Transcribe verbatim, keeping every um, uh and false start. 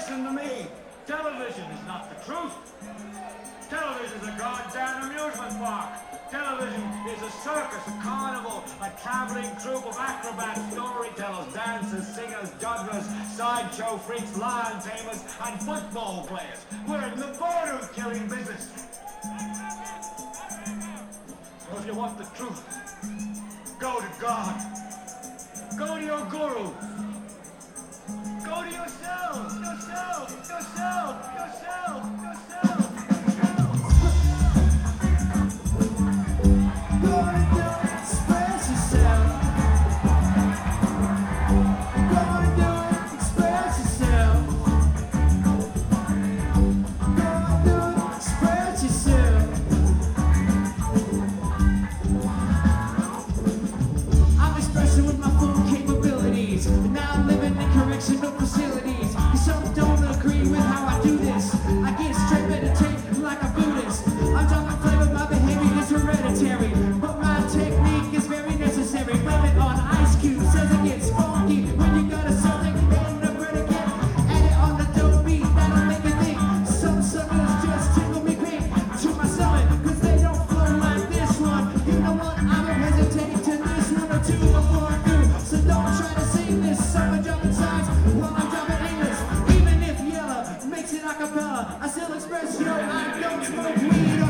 Listen to me. Television is not the truth. Television is a goddamn amusement park. Television is a circus, a carnival, a traveling troupe of acrobats, storytellers, dancers, singers, jugglers, sideshow freaks, lion tamers, and football players. We're in the border killing business. So if you want the truth, go to God. Go to your guru. Go to yourself, yourself, yourself, yourself, yourself. Correctional facilities. Some don't agree with how I do this. I get straight meditate like a Buddhist. I'm dropping flavor, my behavior is hereditary, but my technique is very necessary. Blame it on Ice Cube, says it gets funky when you got a something and a bread again. Add it on the dope beat, that'll make it think. Some suckers just tickle me pink to my stomach, cause they don't flow like this one. You know what? I don't hesitate to this one or two before I do. So don't try to sing this summer jumping sides while I'm dropping English. Even if yellow makes it a cappella, I still express, yo, I don't smoke weed.